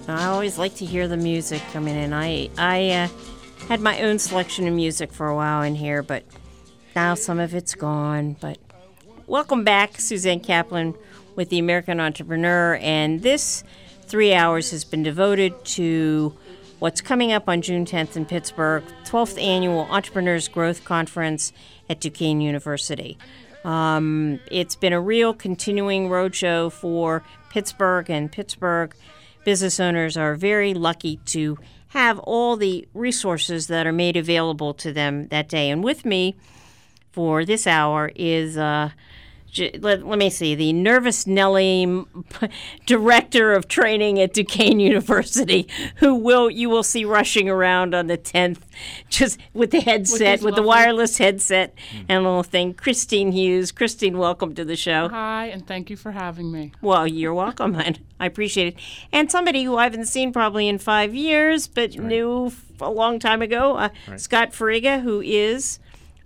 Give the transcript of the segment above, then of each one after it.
I always like to hear the music. I mean, and I had my own selection of music for a while in here, but now some of it's gone. But welcome back, Suzanne Kaplan with the American Entrepreneur, and this 3 hours has been devoted to what's coming up on June 10th in Pittsburgh, 12th Annual Entrepreneurs Growth Conference at Duquesne University. It's been a real continuing roadshow for Pittsburgh, and Pittsburgh business owners are very lucky to have all the resources that are made available to them that day. And with me for this hour is, let me see, the Nervous Nelly Director of Training at Duquesne University, who you will see rushing around on the 10th, just with the headset, with the wireless headset and a little thing. Christine Hughes. Christine, welcome to the show. Hi, and thank you for having me. Well, you're welcome, and I appreciate it. And somebody who I haven't seen probably in 5 years, but knew a long time ago, Scott Fariga, who is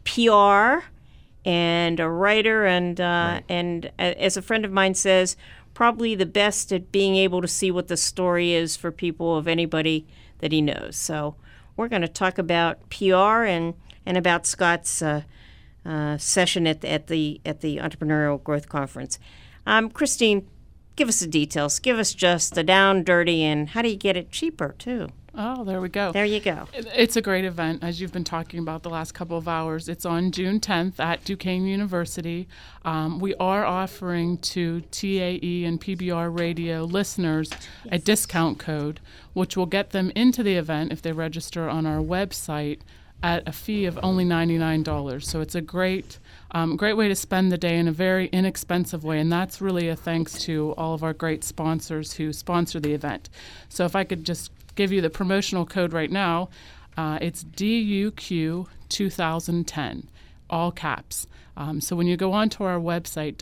PR and a writer, and as a friend of mine says, probably the best at being able to see what the story is for people of anybody that he knows. So we're going to talk about PR and about Scott's session at the Entrepreneurial Growth Conference. Christine, give us the details. Give us just the down, dirty, and how do you get it cheaper too? Oh, there we go. There you go. It's a great event, as you've been talking about the last couple of hours. It's on June 10th at Duquesne University. We are offering to TAE and PBR radio listeners a discount code, which will get them into the event if they register on our website at a fee of only $99. So it's a great way to spend the day in a very inexpensive way, and that's really a thanks to all of our great sponsors who sponsor the event. So if I could just give you the promotional code right now, it's DUQ 2010, all caps. So when you go onto our website,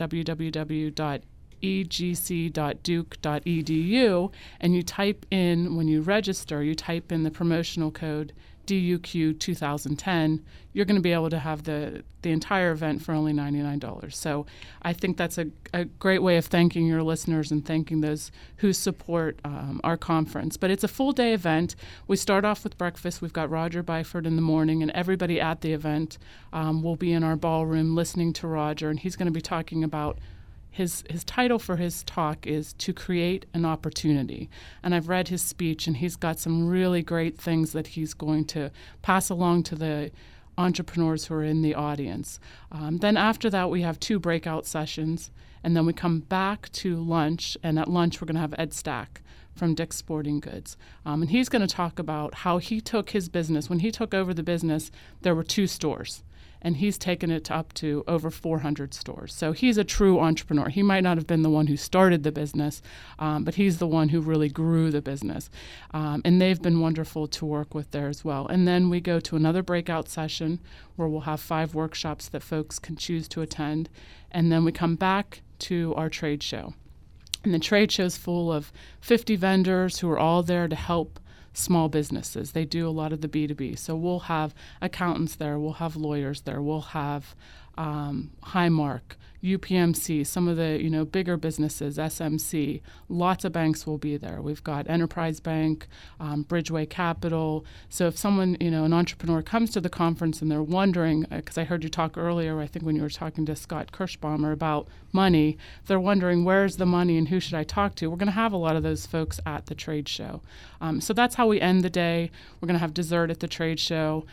www.egc.duke.edu, and you type in, when you register, you type in the promotional code DUQ 2010, you're going to be able to have the entire event for only $99. So I think that's a great way of thanking your listeners and thanking those who support our conference. But it's a full-day event. We start off with breakfast. We've got Roger Byford in the morning, and everybody at the event will be in our ballroom listening to Roger, and he's going to be talking about his title for his talk is To Create an Opportunity. And I've read his speech, and he's got some really great things that he's going to pass along to the entrepreneurs who are in the audience. Then after that, we have 2 breakout sessions, and then we come back to lunch, and at lunch we're going to have Ed Stack from Dick's Sporting Goods. And he's going to talk about how he took his business. When he took over the business, there were 2 stores. And he's taken it up to over 400 stores. So he's a true entrepreneur. He might not have been the one who started the business, but he's the one who really grew the business. And they've been wonderful to work with there as well. And then we go to another breakout session where we'll have 5 workshops that folks can choose to attend. And then we come back to our trade show. And the trade show is full of 50 vendors who are all there to help small businesses. They do a lot of the B2B. So we'll have accountants there, we'll have lawyers there, we'll have Highmark, UPMC, some of the bigger businesses, SMC. Lots of banks will be there. We've got Enterprise Bank, Bridgeway Capital. So if someone, an entrepreneur comes to the conference and they're wondering, because I heard you talk earlier, I think when you were talking to Scott Kirschbaumer about money, if they're wondering where's the money and who should I talk to, we're going to have a lot of those folks at the trade show. So that's how we end the day. We're going to have dessert at the trade show.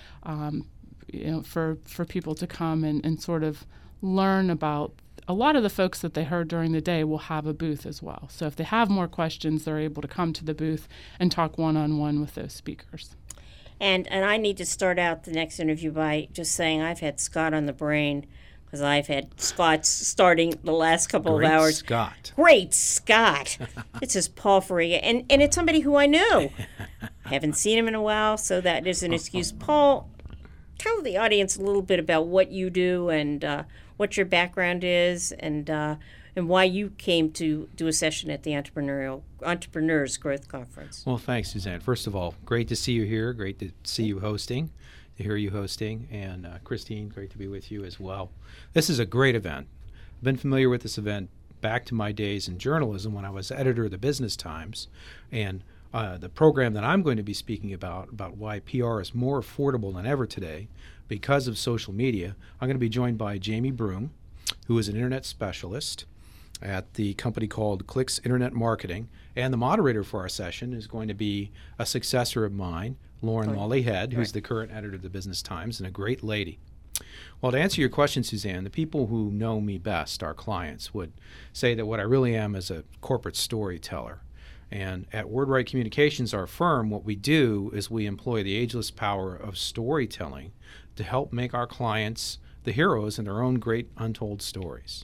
For people to come and sort of learn about a lot of the folks that they heard during the day will have a booth as well. So if they have more questions, they're able to come to the booth and talk one-on-one with those speakers. And I need to start out the next interview by just saying I've had Scott on the brain because I've had Scott starting the last couple of hours. Great Scott. It says Paul Fariga. And it's somebody who I know. I haven't seen him in a while, so that is an excuse. Paul, tell the audience a little bit about what you do and what your background is and why you came to do a session at the Entrepreneurs Growth Conference. Well, thanks, Suzanne. First of all, great to see you here. Great to see you hosting, to hear you hosting. And Christine, great to be with you as well. This is a great event. I've been familiar with this event back to my days in journalism when I was editor of the Business Times. And the program that I'm going to be speaking about why PR is more affordable than ever today because of social media, I'm going to be joined by Jamie Broom, who is an internet specialist at the company called Clicks Internet Marketing. And the moderator for our session is going to be a successor of mine, Lauren Lawley Head, who's the current editor of the Business Times and a great lady. Well, to answer your question, Suzanne, the people who know me best, our clients, would say that what I really am is a corporate storyteller. And at WordWrite Communications, our firm, what we do is we employ the ageless power of storytelling to help make our clients the heroes in their own great untold stories.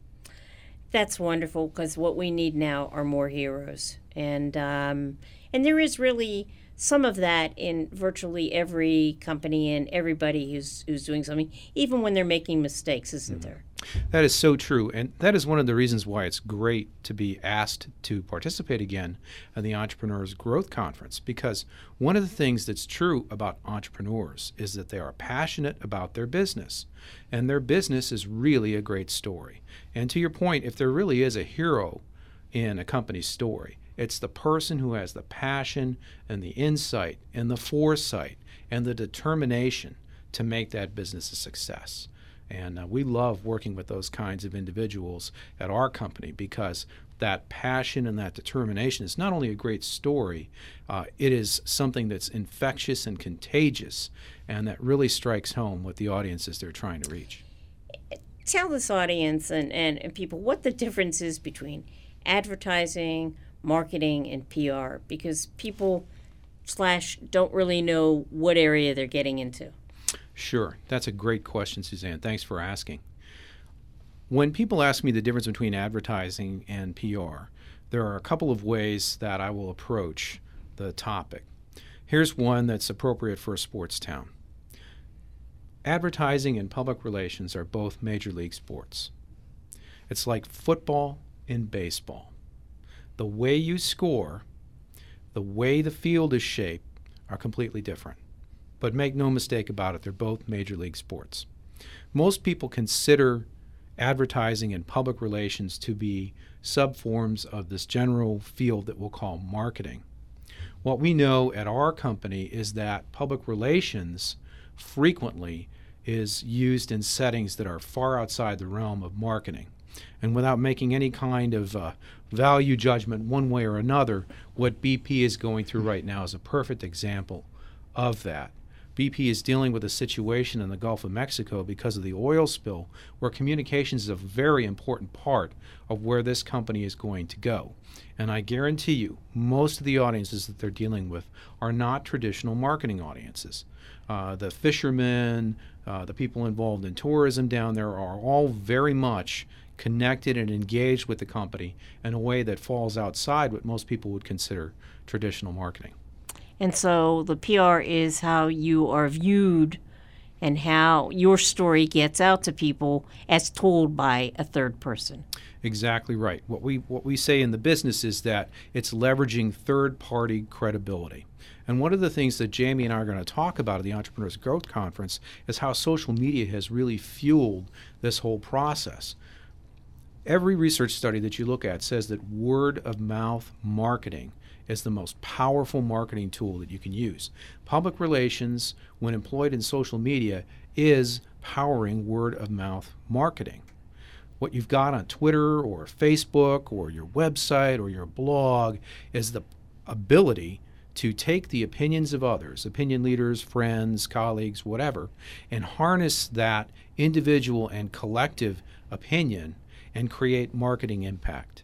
That's wonderful, because what we need now are more heroes. And there is really some of that in virtually every company and everybody who's doing something, even when they're making mistakes, isn't there? That is so true, and that is one of the reasons why it's great to be asked to participate again in the Entrepreneurs Growth Conference, because one of the things that's true about entrepreneurs is that they are passionate about their business, and their business is really a great story. And to your point, if there really is a hero in a company's story, it's the person who has the passion and the insight and the foresight and the determination to make that business a success. And we love working with those kinds of individuals at our company because that passion and that determination is not only a great story, it is something that's infectious and contagious, and that really strikes home with the audiences they're trying to reach. Tell this audience and people what the difference is between advertising, marketing, and PR, because people don't really know what area they're getting into. Sure. That's a great question, Suzanne. Thanks for asking. When people ask me the difference between advertising and PR, there are a couple of ways that I will approach the topic. Here's one that's appropriate for a sports town. Advertising and public relations are both major league sports. It's like football and baseball. The way you score, the way the field is shaped are completely different. But make no mistake about it, they're both major league sports. Most people consider advertising and public relations to be subforms of this general field that we'll call marketing. What we know at our company is that public relations frequently is used in settings that are far outside the realm of marketing. And without making any kind of value judgment one way or another, what BP is going through right now is a perfect example of that. BP is dealing with a situation in the Gulf of Mexico because of the oil spill, where communications is a very important part of where this company is going to go. And I guarantee you, most of the audiences that they're dealing with are not traditional marketing audiences. The fishermen, the people involved in tourism down there are all very much connected and engaged with the company in a way that falls outside what most people would consider traditional marketing. And so the PR is how you are viewed and how your story gets out to people as told by a third person. Exactly right. What we say in the business is that it's leveraging third-party credibility. And one of the things that Jamie and I are going to talk about at the Entrepreneurs Growth Conference is how social media has really fueled this whole process. Every research study that you look at says that word-of-mouth marketing is the most powerful marketing tool that you can use. Public relations, when employed in social media, is powering word-of-mouth marketing. What you've got on Twitter or Facebook or your website or your blog is the ability to take the opinions of others, opinion leaders, friends, colleagues, whatever, and harness that individual and collective opinion and create marketing impact.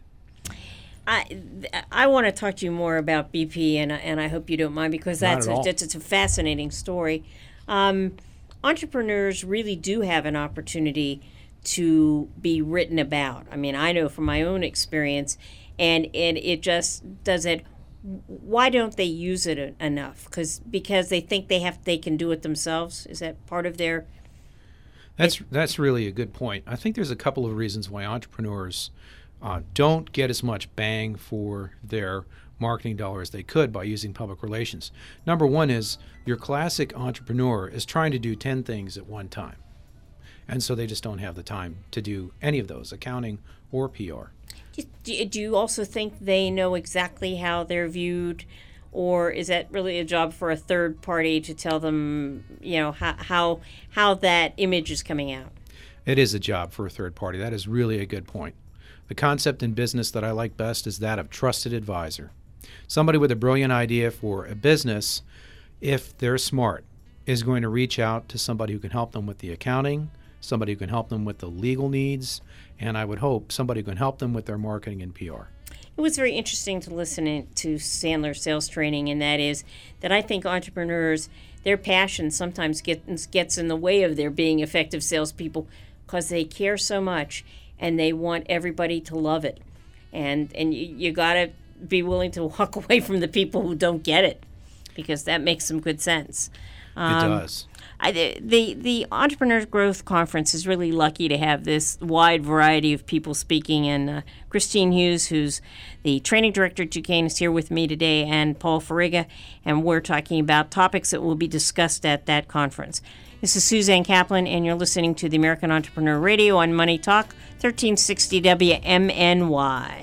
I want to talk to you more about BP, and I hope you don't mind, because it's a fascinating story. Entrepreneurs really do have an opportunity to be written about. I mean, I know from my own experience, and it just doesn't. Why don't they use it enough? Because they think they can do it themselves. Is that part of their? That's really a good point. I think there's a couple of reasons why entrepreneurs don't get as much bang for their marketing dollar as they could by using public relations. Number one is your classic entrepreneur is trying to do 10 things at one time. And so they just don't have the time to do any of those, accounting or PR. Do you also think they know exactly how they're viewed or is that really a job for a third party to tell them, how that image is coming out? It is a job for a third party. That is really a good point. The concept in business that I like best is that of trusted advisor. Somebody with a brilliant idea for a business, if they're smart, is going to reach out to somebody who can help them with the accounting, somebody who can help them with the legal needs, and I would hope somebody who can help them with their marketing and PR. It was very interesting to listen to Sandler sales training, and that is that I think entrepreneurs, their passion sometimes gets in the way of their being effective salespeople because they care so much and they want everybody to love it. And you got to be willing to walk away from the people who don't get it, because that makes some good sense. It does. The Entrepreneurs Growth Conference is really lucky to have this wide variety of people speaking, and Christine Hughes, who's the training director at Duquesne, is here with me today, and Paul Fariga, and we're talking about topics that will be discussed at that conference. This is Suzanne Kaplan, and you're listening to the American Entrepreneur Radio on Money Talk, 1360 WMNY.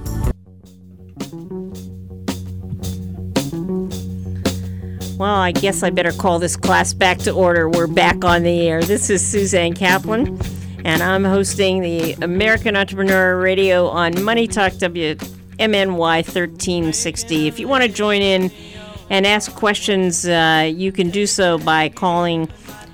Well, I guess I better call this class back to order. We're back on the air. This is Suzanne Kaplan, and I'm hosting the American Entrepreneur Radio on Money Talk WMNY 1360. If you want to join in and ask questions, you can do so by calling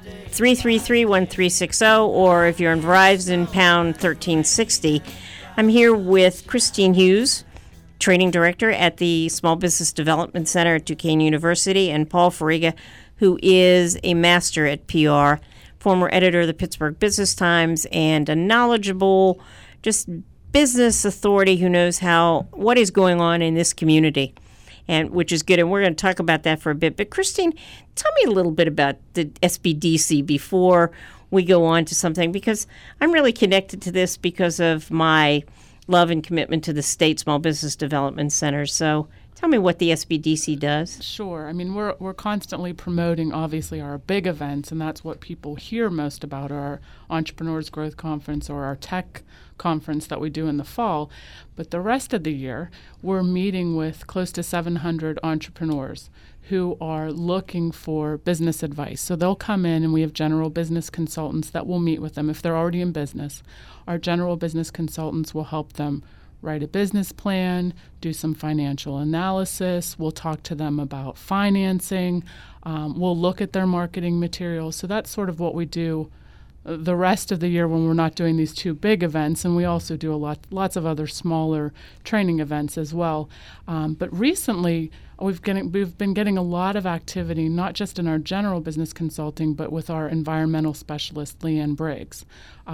333-1360, or if you're in Verizon, pound 1360. I'm here with Christine Hughes, Training Director at the Small Business Development Center at Duquesne University, and Paul Fariga, who is a master at PR, former editor of the Pittsburgh Business Times, and a knowledgeable, just business authority who knows what is going on in this community, and which is good. And we're going to talk about that for a bit. But Christine, tell me a little bit about the SBDC before we go on to something, because I'm really connected to this because of my love and commitment to the state small business development center. So tell me what the SBDC does. Sure. I mean, we're constantly promoting, obviously, our big events, and that's what people hear most about, our Entrepreneurs Growth Conference or our tech conference that we do in the fall. But the rest of the year, we're meeting with close to 700 entrepreneurs who are looking for business advice. So they'll come in, and we have general business consultants that will meet with them if they're already in business. Our general business consultants will help them write a business plan, do some financial analysis. We'll talk to them about financing. We'll look at their marketing materials. So that's sort of what we do the rest of the year when we're not doing these two big events, and we also do lots of other smaller training events as well. But recently, we've been getting a lot of activity, not just in our general business consulting, but with our environmental specialist, Leanne Briggs.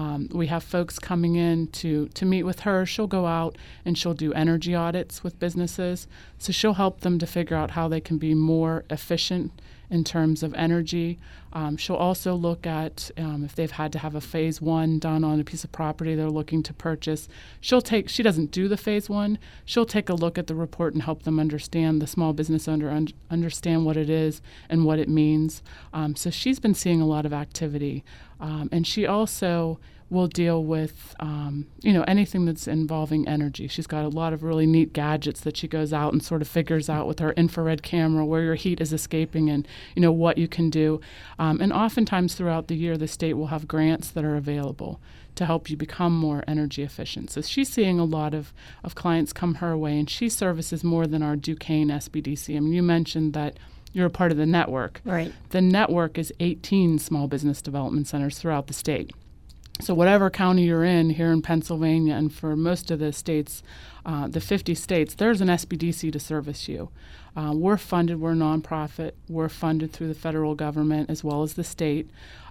We have folks coming in to meet with her. She'll go out and she'll do energy audits with businesses. So she'll help them to figure out how they can be more efficient in terms of energy. She'll also look at if they've had to have a phase one done on a piece of property they're looking to purchase. She doesn't do the phase one. She'll take a look at the report and help them understand, the small business owner understand what it is and what it means. So she's been seeing a lot of activity. And she also will deal with anything that's involving energy. She's got a lot of really neat gadgets that she goes out and sort of figures out with her infrared camera where your heat is escaping and what you can do. And oftentimes throughout the year, the state will have grants that are available to help you become more energy efficient. So she's seeing a lot of clients come her way, and she services more than our Duquesne SBDC. I mean, you mentioned that you're a part of the network. Right. The network is 18 small business development centers throughout the state. So whatever county you're in here in Pennsylvania, and for most of the states, the 50 states, there's an SBDC to service you. We're funded. We're a nonprofit. We're funded through the federal government as well as the state.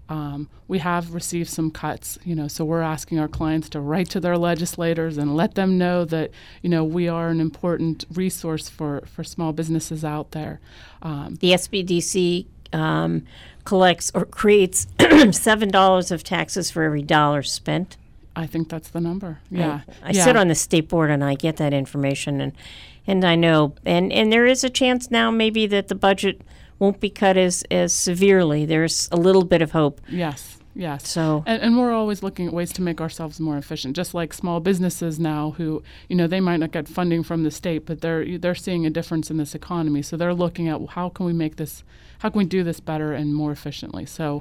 We have received some cuts, so we're asking our clients to write to their legislators and let them know that, we are an important resource for small businesses out there. The SBDC collects or creates $7 of taxes for every dollar spent. I think that's the number. Yeah. I sit on the state board and I get that information, and I know, and there is a chance now maybe that the budget won't be cut as severely. There's a little bit of hope. Yes. Yes. So, and we're always looking at ways to make ourselves more efficient, just like small businesses now who, they might not get funding from the state, but they're seeing a difference in this economy. So they're looking at how can we do this better and more efficiently. So,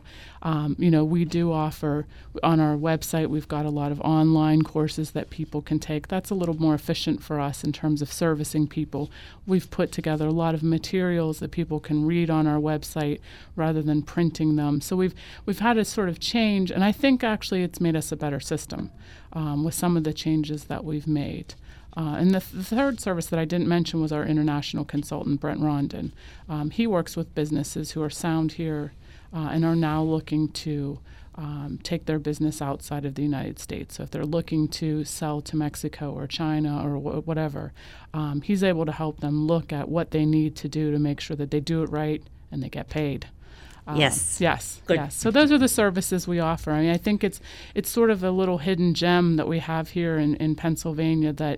we do offer on our website, we've got a lot of online courses that people can take. That's a little more efficient for us in terms of servicing people. We've put together a lot of materials that people can read on our website rather than printing them. So we've had a sort of change, and I think actually it's made us a better system with some of the changes that we've made. And the third service that I didn't mention was our international consultant, Brent Rondon. He works with businesses who are sound here and are now looking to take their business outside of the United States. So if they're looking to sell to Mexico or China or whatever, he's able to help them look at what they need to do to make sure that they do it right and they get paid. yes. Yes. So those are the services we offer. I mean, I think it's sort of a little hidden gem that we have here in Pennsylvania that,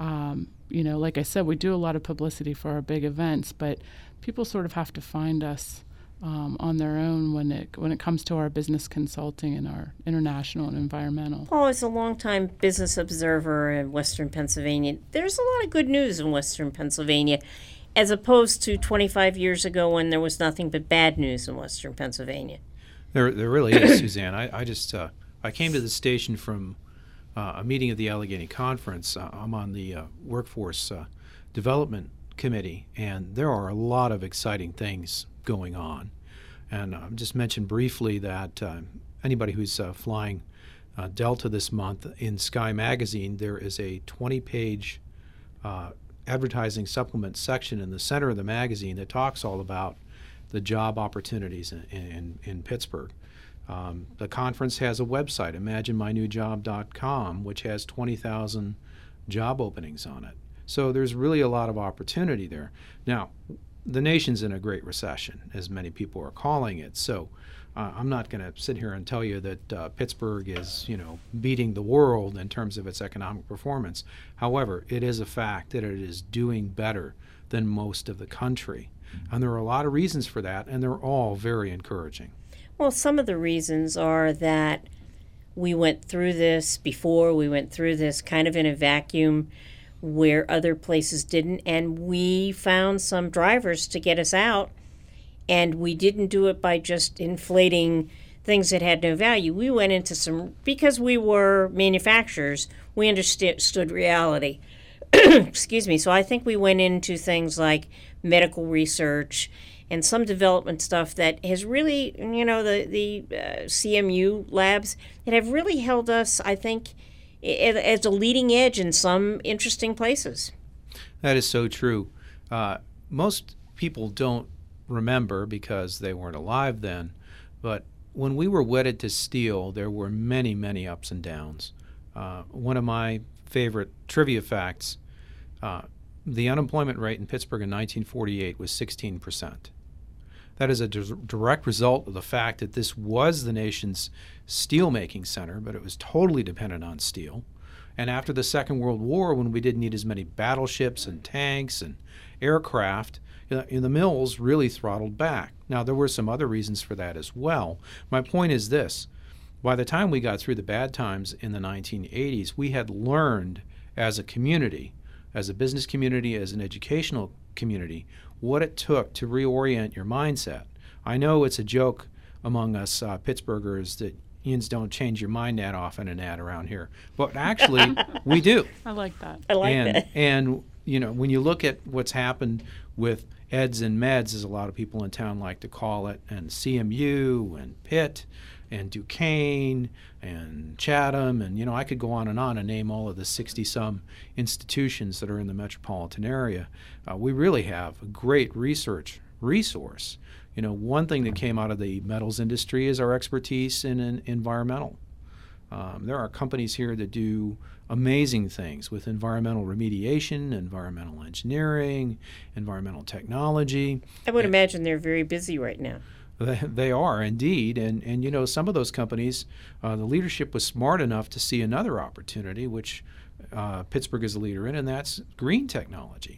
like I said, we do a lot of publicity for our big events, but people sort of have to find us on their own when it comes to our business consulting and our international and environmental. Paul is a longtime business observer in Western Pennsylvania. There's a lot of good news in Western Pennsylvania, as opposed to 25 years ago when there was nothing but bad news in Western Pennsylvania. There really is, Suzanne. I came to the station from a meeting of the Allegheny Conference. I'm on the Workforce Development Committee, and there are a lot of exciting things going on. And just mention briefly that anybody who's flying Delta this month, in Sky Magazine, there is a 20-page advertising supplement section in the center of the magazine that talks all about the job opportunities in Pittsburgh. The conference has a website, imaginemynewjob.com, which has 20,000 job openings on it. So there's really a lot of opportunity there. Now, the nation's in a great recession, as many people are calling it. So I'm not going to sit here and tell you that Pittsburgh is, beating the world in terms of its economic performance. However, it is a fact that it is doing better than most of the country. And there are a lot of reasons for that, and they're all very encouraging. Well, some of the reasons are that we went through this before. We went through this kind of in a vacuum where other places didn't, and we found some drivers to get us out, and we didn't do it by just inflating things that had no value. We went into because we were manufacturers, we understood reality. Excuse me. So I think we went into things like medical research and some development stuff that has really, the CMU labs that have really held us, I think, as a leading edge in some interesting places. That is so true. Most people don't remember because they weren't alive then, but when we were wedded to steel, there were many, many ups and downs. One of my favorite trivia facts, the unemployment rate in Pittsburgh in 1948 was 16%. That is a direct result of the fact that this was the nation's steel-making center, but it was totally dependent on steel. And after the Second World War, when we didn't need as many battleships and tanks and aircraft, the mills really throttled back. Now, there were some other reasons for that as well. My point is this. By the time we got through the bad times in the 1980s, we had learned as a community, as a business community, as an educational community, what it took to reorient your mindset. I know it's a joke among us Pittsburghers that Ians don't change your mind that often and that around here, but actually we do. I like that. I like that. And when you look at what's happened with eds and meds, as a lot of people in town like to call it, and CMU and Pitt and Duquesne and Chatham, and I could go on and name all of the 60-some institutions that are in the metropolitan area. We really have a great research resource. One thing that came out of the metals industry is our expertise in environmental. There are companies here that do amazing things with environmental remediation, environmental engineering, environmental technology. I would imagine they're very busy right now. They are indeed, and some of those companies, the leadership was smart enough to see another opportunity, which Pittsburgh is a leader in, and that's green technology.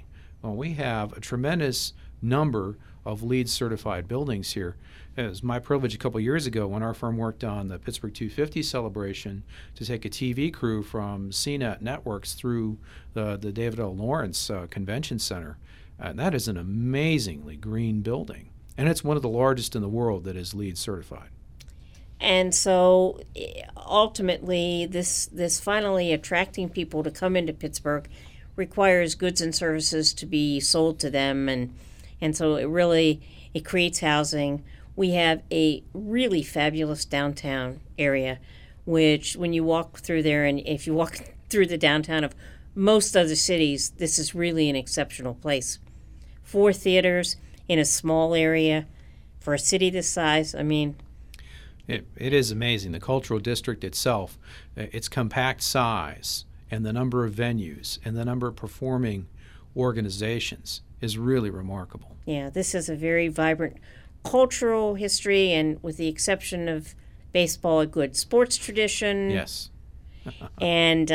Well, we have a tremendous number of LEED certified buildings here. It was my privilege a couple years ago when our firm worked on the Pittsburgh 250 celebration to take a TV crew from CNET Networks through the David L. Lawrence Convention Center. And that is an amazingly green building. And it's one of the largest in the world that is LEED certified. And so ultimately, this finally attracting people to come into Pittsburgh requires goods and services to be sold to them. And so it creates housing. We have a really fabulous downtown area, which when you walk through there, and if you walk through the downtown of most other cities, this is really an exceptional place. 4 theaters in a small area for a city this size, I mean. It is amazing. The cultural district itself, its compact size, and the number of venues, and the number of performing organizations is really remarkable. Yeah, this is a very vibrant cultural history, and with the exception of baseball, a good sports tradition. Yes. And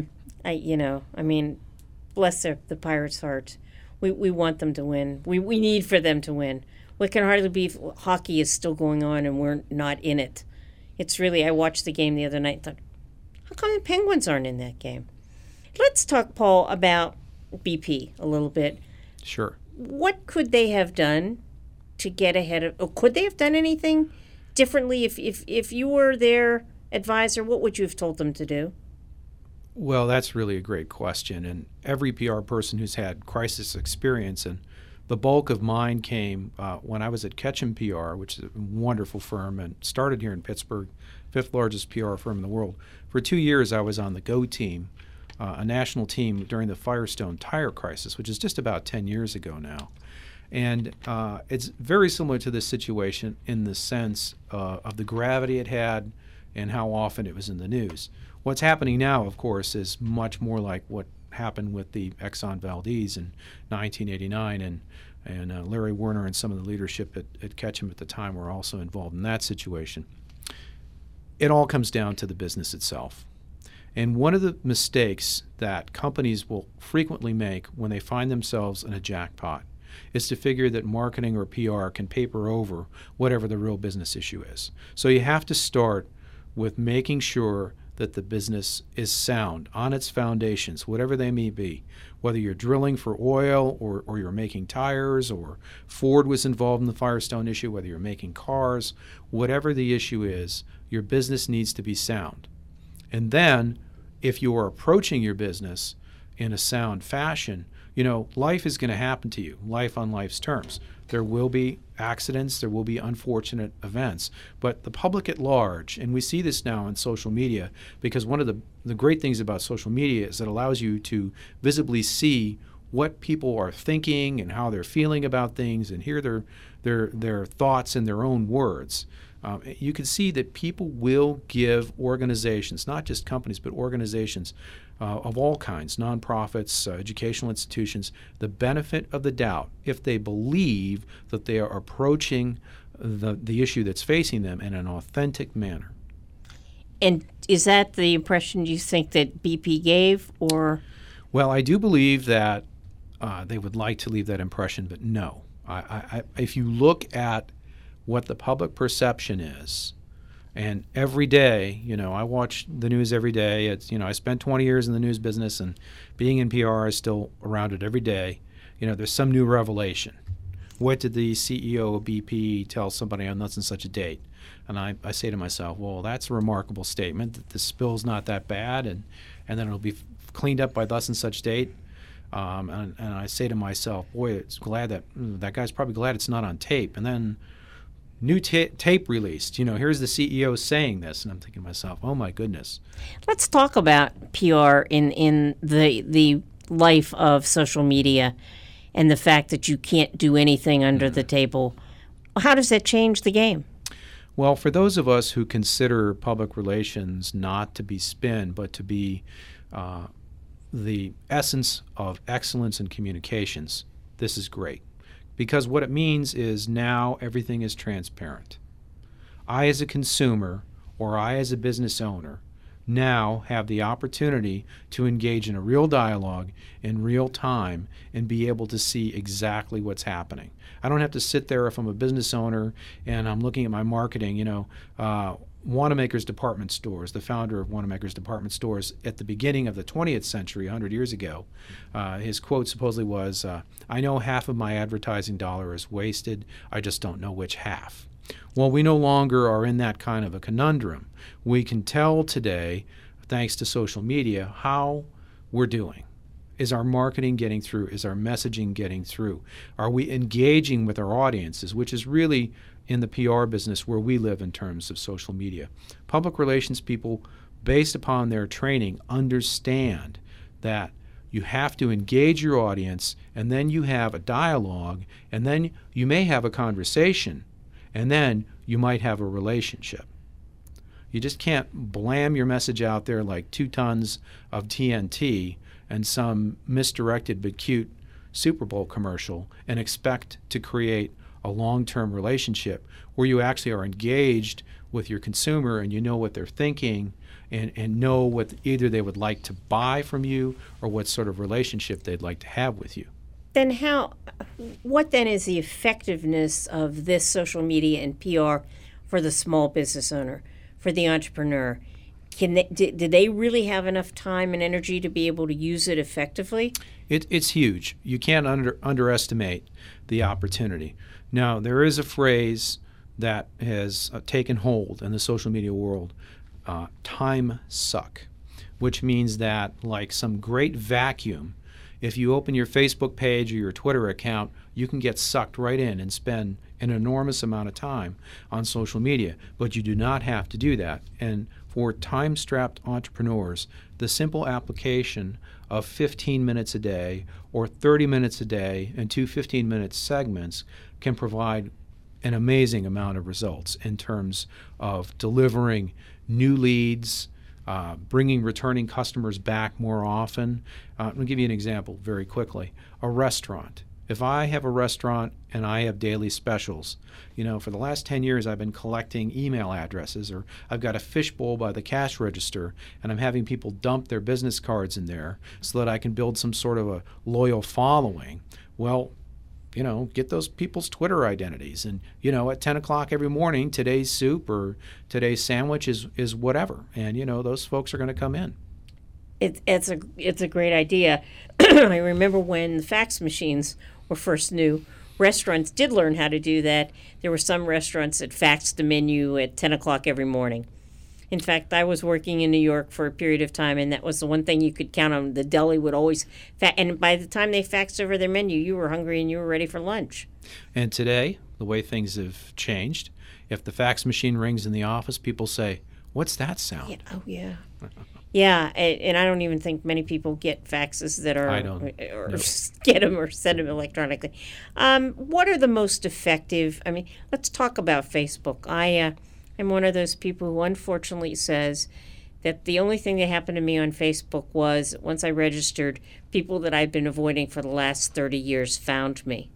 bless the Pirates' heart. We want them to win. We need for them to win. What can hardly be if hockey is still going on and we're not in it. It's really, I watched the game the other night and thought, how come the Penguins aren't in that game? Let's talk, Paul, about BP a little bit. Sure. What could they have done to get ahead of, or could they have done anything differently? If you were their advisor, what would you have told them to do? Well, that's really a great question. And every PR person who's had crisis experience, and the bulk of mine came when I was at Ketchum PR, which is a wonderful firm, and started here in Pittsburgh, 5th largest PR firm in the world. For 2 years, I was on the GO team, a national team during the Firestone tire crisis, which is just about 10 years ago now. And it's very similar to this situation in the sense of the gravity it had and how often it was in the news. What's happening now, of course, is much more like what happened with the Exxon Valdez in 1989, and Larry Werner and some of the leadership at Ketchum at the time were also involved in that situation. It all comes down to the business itself. And one of the mistakes that companies will frequently make when they find themselves in a jackpot is to figure that marketing or PR can paper over whatever the real business issue is. So you have to start with making sure that the business is sound on its foundations, whatever they may be. Whether you're drilling for oil or you're making tires, or Ford was involved in the Firestone issue, whether you're making cars, whatever the issue is, your business needs to be sound. And then, if you are approaching your business in a sound fashion, life is going to happen to you, life on life's terms. There will be accidents, there will be unfortunate events, but the public at large, and we see this now on social media, because one of the great things about social media is it allows you to visibly see what people are thinking and how they're feeling about things, and hear their thoughts in their own words. You can see that people will give organizations, not just companies, but organizations of all kinds, nonprofits, educational institutions, the benefit of the doubt if they believe that they are approaching the issue that's facing them in an authentic manner. And is that the impression you think that BP gave, or? Well, I do believe that they would like to leave that impression, but no. If you look at what the public perception is, and every day, I watch the news every day. It's, I spent 20 years in the news business, and being in PR is still around it every day. There's some new revelation. What did the CEO of BP tell somebody on such and such a date? And I say to myself, well, that's a remarkable statement, that the spill's not that bad, and then it'll be cleaned up by thus and such date. And I say to myself, boy, it's glad that guy's probably glad it's not on tape. And then new tape released. Here's the CEO saying this, and I'm thinking to myself, oh my goodness. Let's talk about PR in the life of social media, and the fact that you can't do anything under the table. How does that change the game? Well, for those of us who consider public relations not to be spin, but to be the essence of excellence in communications, this is great. Because what it means is now everything is transparent. I as a consumer, or I as a business owner, now have the opportunity to engage in a real dialogue in real time and be able to see exactly what's happening. I don't have to sit there if I'm a business owner and I'm looking at my marketing, Wanamaker's Department Stores, the founder of Wanamaker's Department Stores at the beginning of the 20th century, 100 years ago, his quote supposedly was, "I know half of my advertising dollar is wasted, I just don't know which half." Well, we no longer are in that kind of a conundrum. We can tell today, thanks to social media, how we're doing. Is our marketing getting through? Is our messaging getting through? Are we engaging with our audiences, which is really in the PR business where we live in terms of social media. Public relations people, based upon their training, understand that you have to engage your audience, and then you have a dialogue, and then you may have a conversation, and then you might have a relationship. You just can't blam your message out there like 2 tons of TNT and some misdirected but cute Super Bowl commercial and expect to create a long-term relationship where you actually are engaged with your consumer and you know what they're thinking and know what either they would like to buy from you or what sort of relationship they'd like to have with you. Then what then is the effectiveness of this social media and PR for the small business owner, for the entrepreneur? Do they really have enough time and energy to be able to use it effectively? It's huge. You can't underestimate the opportunity. Now, there is a phrase that has taken hold in the social media world, time suck, which means that like some great vacuum, if you open your Facebook page or your Twitter account, you can get sucked right in and spend an enormous amount of time on social media. But you do not have to do that. And for time-strapped entrepreneurs, the simple application of 15 minutes a day or 30 minutes a day and 2 15-minute segments can provide an amazing amount of results in terms of delivering new leads, bringing returning customers back more often. I'll give you an example very quickly. A restaurant. If I have a restaurant and I have daily specials, for the last 10 years I've been collecting email addresses, or I've got a fishbowl by the cash register and I'm having people dump their business cards in there so that I can build some sort of a loyal following. Well, get those people's Twitter identities. And, at 10 o'clock every morning, today's soup or today's sandwich is whatever. And, those folks are going to come in. It's a great idea. I remember when the fax machines were first new, restaurants did learn how to do that. There were some restaurants that faxed the menu at 10 o'clock every morning. In fact, I was working in New York for a period of time, and that was the one thing you could count on. The deli would always and by the time they faxed over their menu, you were hungry and you were ready for lunch. And today, the way things have changed, if the fax machine rings in the office, people say, "What's that sound?" Yeah. Oh, yeah. Yeah, and I don't even think many people get faxes that are, get them or send them electronically. What are the most effective? I mean, let's talk about Facebook. I'm one of those people who unfortunately says that the only thing that happened to me on Facebook was once I registered, people that I've been avoiding for the last 30 years found me.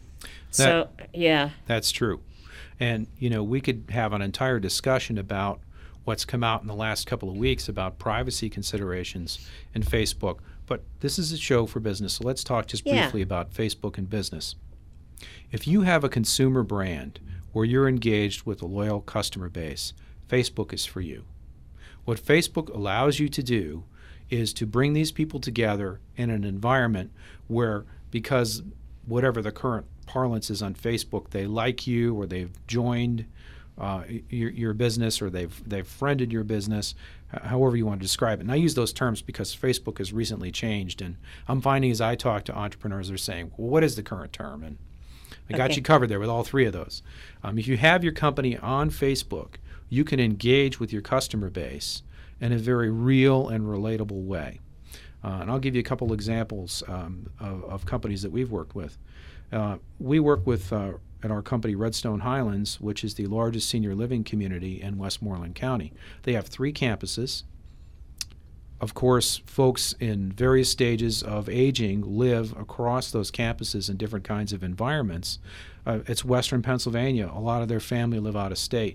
That's true. And, we could have an entire discussion about what's come out in the last couple of weeks about privacy considerations in Facebook. But this is a show for business, so let's talk just briefly about Facebook and business. If you have a consumer brand where you're engaged with a loyal customer base, Facebook is for you. What Facebook allows you to do is to bring these people together in an environment where, because whatever the current parlance is on Facebook, they like you or they've joined your business or they've friended your business, however you want to describe it. And I use those terms because Facebook has recently changed, and I'm finding as I talk to entrepreneurs, they're saying, well, what is the current term? And I got you covered there with all three of those. If you have your company on Facebook, you can engage with your customer base in a very real and relatable way. And I'll give you a couple examples of companies that we've worked with. We work with, at our company, Redstone Highlands, which is the largest senior living community in Westmoreland County. They have 3 campuses. Of course, folks in various stages of aging live across those campuses in different kinds of environments. It's Western Pennsylvania. A lot of their family live out of state.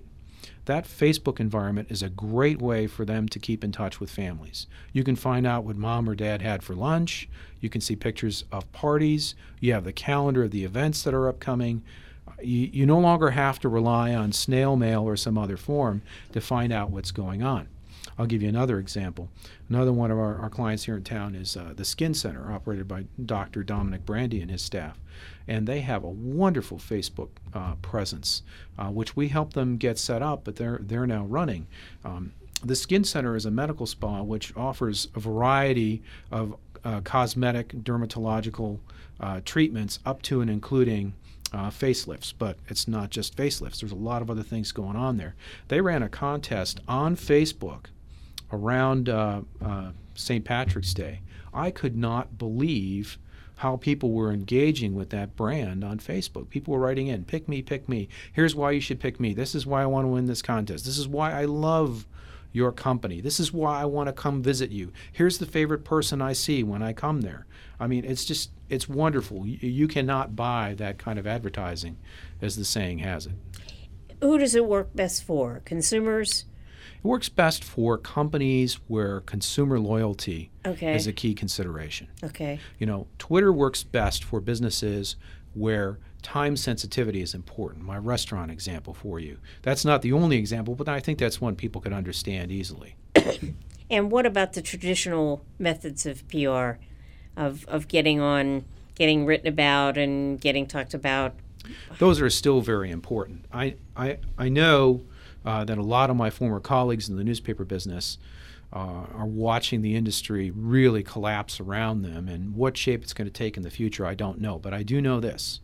that Facebook environment is a great way for them to keep in touch with families. You can find out what mom or dad had for lunch. You can see pictures of parties. You have the calendar of the events that are upcoming. You no longer have to rely on snail mail or some other form to find out what's going on. I'll give you another example. Another one of our clients here in town is the Skin Center, operated by Dr. Dominic Brandy and his staff. And they have a wonderful Facebook presence, which we help them get set up, but they're now running. The Skin Center is a medical spa which offers a variety of cosmetic, dermatological treatments up to and including facelifts, but it's not just facelifts. There's a lot of other things going on there. They ran a contest on Facebook around St. Patrick's Day. I could not believe how people were engaging with that brand on Facebook. People were writing in, pick me, pick me. Here's why you should pick me. This is why I want to win this contest. This is why I love your company. This is why I want to come visit you. Here's the favorite person I see when I come there. I mean, it's wonderful. You cannot buy that kind of advertising, as the saying has it. Who does it work best for? Consumers? It works best for companies where consumer loyalty is a key consideration. Okay. You know, Twitter works best for businesses where time sensitivity is important. My restaurant example for you. That's not the only example, but I think that's one people could understand easily. And what about the traditional methods of PR, of getting written about and getting talked about? Those are still very important. I know that a lot of my former colleagues in the newspaper business are watching the industry really collapse around them, and what shape it's going to take in the future, I don't know. But I do know this.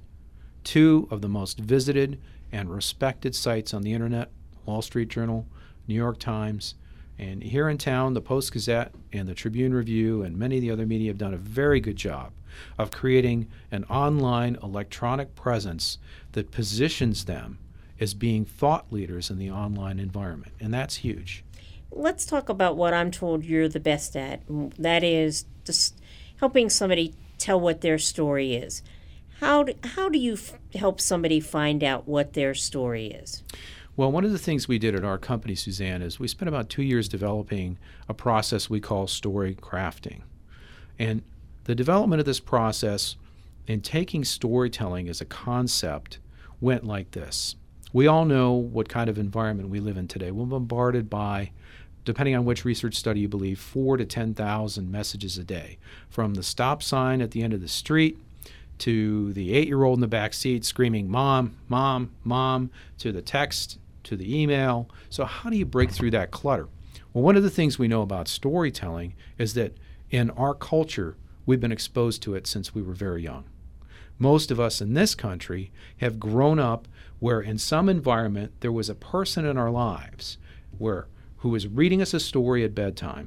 2 of the most visited and respected sites on the internet, Wall Street Journal, New York Times, and here in town, the Post-Gazette and the Tribune Review and many of the other media have done a very good job of creating an online electronic presence that positions them as being thought leaders in the online environment, and that's huge. Let's talk about what I'm told you're the best at. That is just helping somebody tell what their story is. How do you help somebody find out what their story is? Well, one of the things we did at our company, Suzanne, is we spent about 2 years developing a process we call story crafting. And the development of this process in taking storytelling as a concept went like this. We all know what kind of environment we live in today. We're bombarded by, depending on which research study you believe, 4,000 to 10,000 messages a day, from the stop sign at the end of the street to the 8-year-old in the back seat screaming, "Mom, Mom, Mom," to the text, to the email. So how do you break through that clutter? Well, one of the things we know about storytelling is that in our culture, we've been exposed to it since we were very young. Most of us in this country have grown up where in some environment there was a person in our lives who was reading us a story at bedtime,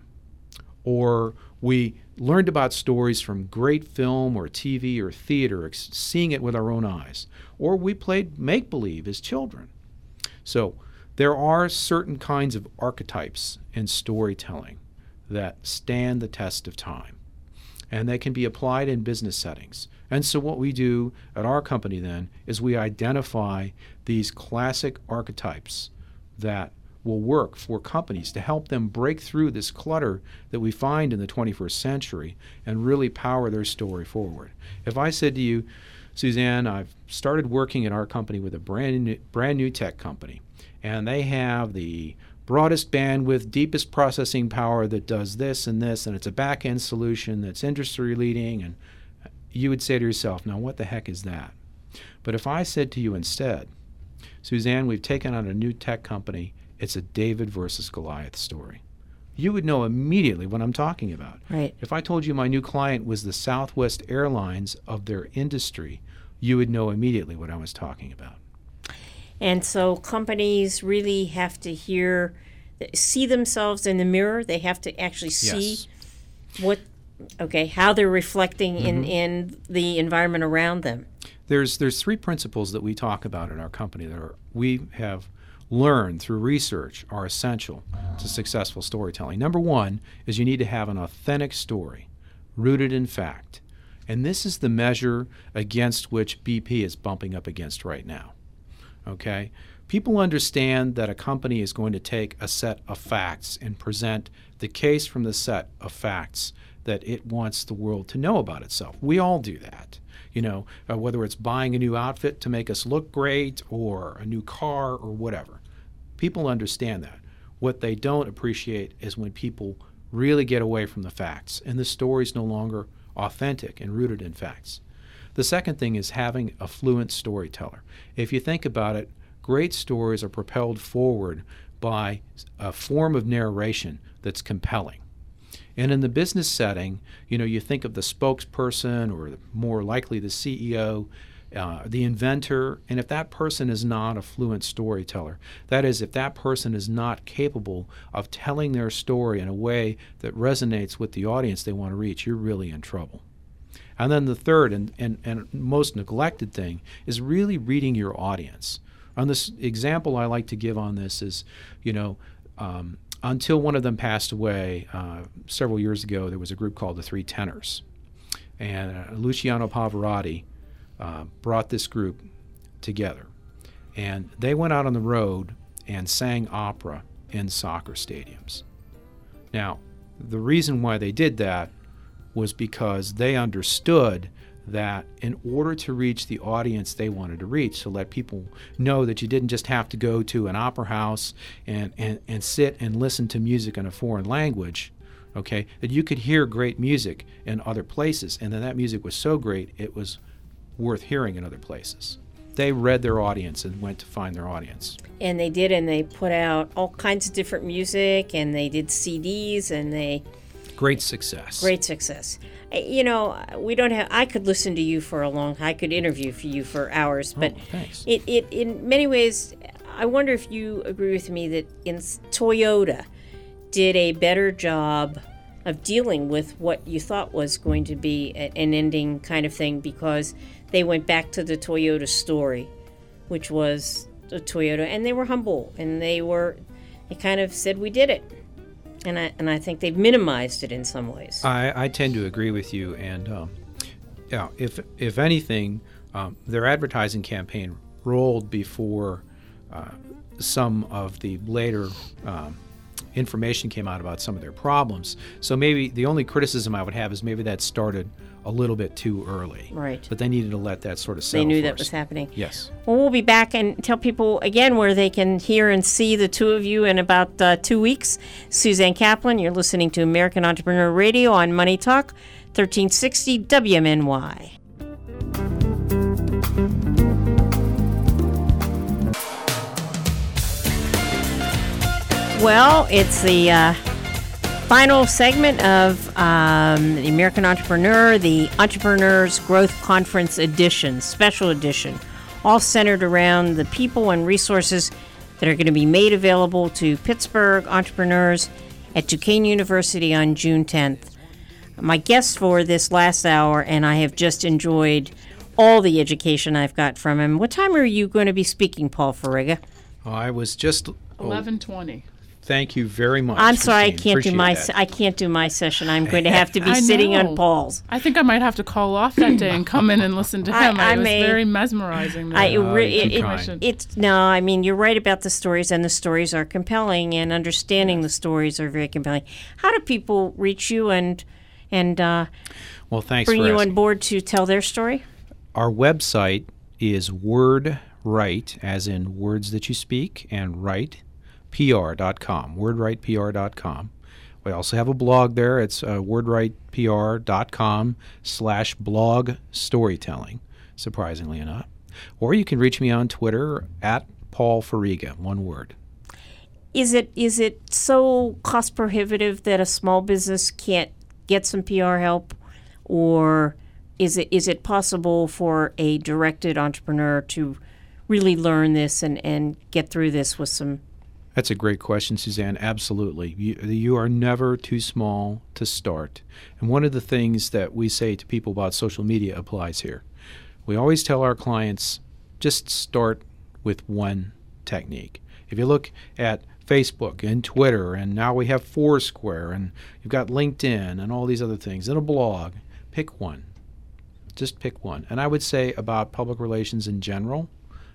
or we learned about stories from great film or TV or theater, seeing it with our own eyes, or we played make-believe as children. So there are certain kinds of archetypes in storytelling that stand the test of time, and they can be applied in business settings. And so what we do at our company then is we identify these classic archetypes that will work for companies to help them break through this clutter that we find in the 21st century and really power their story forward. If I said to you, Suzanne, I've started working at our company with a brand new tech company, and they have the broadest bandwidth, deepest processing power that does this, and it's a back-end solution that's industry-leading, and you would say to yourself, now what the heck is that? But if I said to you instead, Suzanne, we've taken on a new tech company, it's a David versus Goliath story, you would know immediately what I'm talking about. Right. If I told you my new client was the Southwest Airlines of their industry, you would know immediately what I was talking about. And so companies really have to see themselves in the mirror. They have to actually see how they're reflecting in the environment around them. There's 3 principles that we talk about in our company that we have learned through research are essential to successful storytelling. Number 1 is you need to have an authentic story rooted in fact. And this is the measure against which BP is bumping up against right now. Okay? People understand that a company is going to take a set of facts and present the case from the set of facts that it wants the world to know about itself. We all do that. Whether it's buying a new outfit to make us look great or a new car or whatever. People understand that. What they don't appreciate is when people really get away from the facts and the story's no longer authentic and rooted in facts. The second thing is having a fluent storyteller. If you think about it, great stories are propelled forward by a form of narration that's compelling. And in the business setting, you think of the spokesperson or more likely the CEO, the inventor, and if that person is not a fluent storyteller, that is, if that person is not capable of telling their story in a way that resonates with the audience they want to reach, you're really in trouble. And then the third and most neglected thing is really reading your audience. On this example I like to give on this is, until one of them passed away several years ago, there was a group called the Three Tenors. And Luciano Pavarotti brought this group together. And they went out on the road and sang opera in soccer stadiums. Now, the reason why they did that was because they understood that in order to reach the audience they wanted to reach, to let people know that you didn't just have to go to an opera house and sit and listen to music in a foreign language, okay, that you could hear great music in other places, and that music was so great it was worth hearing in other places. They read their audience and went to find their audience. And they did, and they put out all kinds of different music, and they did CDs, and they... Great success. Great success. We don't have... I could listen to you for a long... I could interview for you for hours, but thanks. It in many ways, I wonder if you agree with me that Toyota did a better job of dealing with what you thought was going to be an ending kind of thing, because they went back to the Toyota story, which was the Toyota, and they were humble, and they kind of said, we did it. And I think they've minimized it in some ways. I tend to agree with you, and if anything, their advertising campaign rolled before some of the later information came out about some of their problems. So maybe the only criticism I would have is maybe that started a little bit too early. Right. But they needed to let that sort of settle. They knew first. that was happening. Yes. Well, we'll be back and tell people again where they can hear and see the two of you in about 2 weeks. Suzanne Kaplan, you're listening to American Entrepreneur Radio on Money Talk, 1360 WMNY. Well, it's the final segment of the American Entrepreneur, the Entrepreneurs Growth Conference edition, special edition, all centered around the people and resources that are going to be made available to Pittsburgh entrepreneurs at Duquesne University on June 10th. My guest for this last hour, and I have just enjoyed all the education I've got from him. What time are you going to be speaking, Paul Farriga? I was just 11:20. Thank you very much. I'm sorry, Christine. I can't do my session. I'm going to have to be sitting on Paul's. I think I might have to call off that day and come in and listen to him. It was very mesmerizing. You're right about the stories, and the stories are compelling, and understanding the stories are very compelling. How do people reach you and well, thanks bring for you asking. on board to tell their story? Our website is WordWrite, as in words that you speak, and write. PR.com, wordwritepr.com. We also have a blog there. It's wordwritepr.com/blog storytelling, surprisingly enough. Or you can reach me on Twitter at Paul Farriga, one word. Is it so cost prohibitive that a small business can't get some PR help, or is it possible for a directed entrepreneur to really learn this and get through this with some? That's a great question, Suzanne. Absolutely. You are never too small to start. And one of the things that we say to people about social media applies here. We always tell our clients, just start with one technique. If you look at Facebook and Twitter, and now we have Foursquare, and you've got LinkedIn and all these other things, and a blog, pick one. Just pick one. And I would say about public relations in general,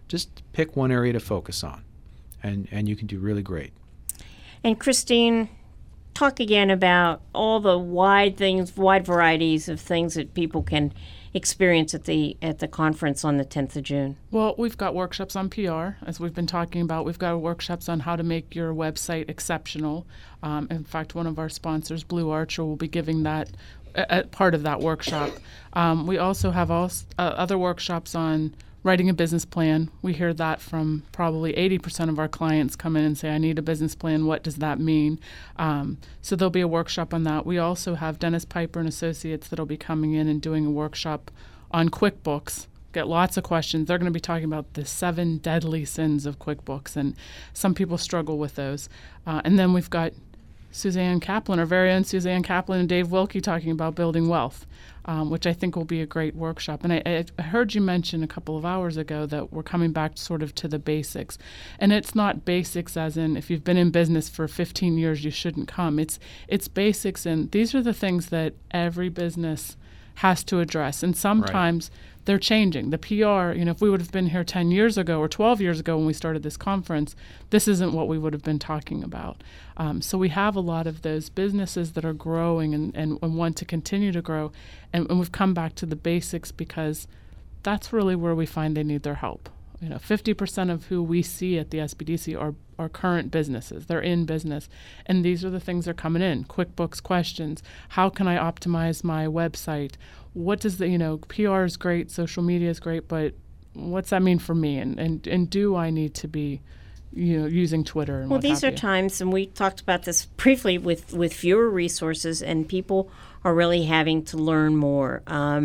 Just pick one area to focus on, and you can do really great. And Christine, talk again about all the wide varieties of things that people can experience at the conference on the 10th of June. Well, we've got workshops on PR, as we've been talking about. We've got workshops on how to make your website exceptional. In fact, one of our sponsors, Blue Archer, will be giving that part of that workshop. We also have other workshops on writing a business plan. We hear that from probably 80% of our clients come in and say, I need a business plan. What does that mean? So there'll be a workshop on that. We also have Dennis Piper and Associates that'll be coming in and doing a workshop on QuickBooks. Get lots of questions. They're going to be talking about the 7 deadly sins of QuickBooks, and some people struggle with those. And then we've got Suzanne Kaplan, our very own Suzanne Kaplan, and Dave Wilkie talking about building wealth, which I think will be a great workshop. And I heard you mention a couple of hours ago that we're coming back sort of to the basics. And it's not basics as in if you've been in business for 15 years, you shouldn't come. It's basics, and these are the things that every business has to address. And sometimes they're changing. The PR, if we would have been here 10 years ago or 12 years ago when we started this conference, this isn't what we would have been talking about. So we have a lot of those businesses that are growing and want to continue to grow. And we've come back to the basics because that's really where we find they need their help. 50% of who we see at the SBDC are current businesses. They're in business. And these are the things that are coming in. QuickBooks questions. How can I optimize my website? What does PR is great, social media is great, but what's that mean for me? And do I need to be using Twitter? And well, these are times, and we talked about this briefly, with fewer resources, and people are really having to learn more.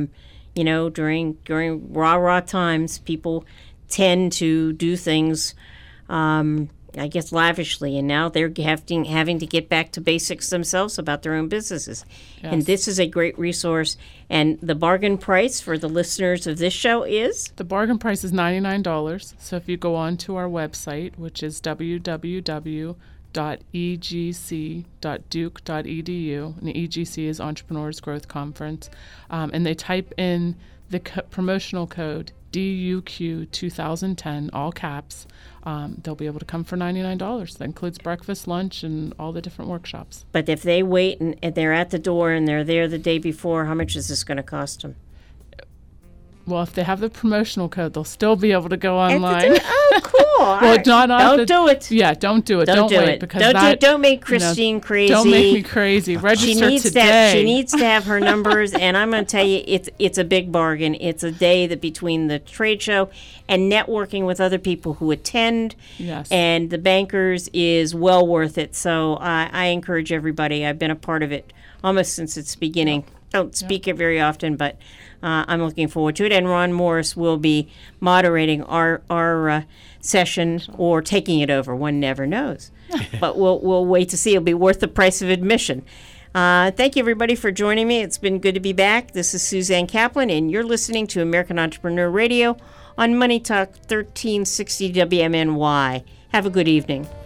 During rah-rah times, people tend to do things, lavishly, and now they're having to get back to basics themselves about their own businesses. Yes. And this is a great resource. And the bargain price for the listeners of this show is? The bargain price is $99. So if you go on to our website, which is www.egc.duke.edu, and the EGC is Entrepreneurs Growth Conference, and they type in the promotional code DUQ 2010, all caps, they'll be able to come for $99. That includes breakfast, lunch, and all the different workshops. But if they wait and they're at the door and they're there the day before, how much is this going to cost them? Well, if they have the promotional code, they'll still be able to go online. Oh, cool. Well, don't do it. Yeah, don't do it. Don't wait it. because don't make Christine crazy. Don't make me crazy. Register today. She needs to have her numbers, and I'm going to tell you, it's a big bargain. It's a day that between the trade show and networking with other people who attend, and the bankers is well worth it. So I encourage everybody. I've been a part of it almost since its beginning. Don't speak it very often, but I'm looking forward to it. And Ron Morris will be moderating our session or taking it over. One never knows. But we'll wait to see. It'll be worth the price of admission. Thank you, everybody, for joining me. It's been good to be back. This is Suzanne Kaplan, and you're listening to American Entrepreneur Radio on Money Talk 1360 WMNY. Have a good evening.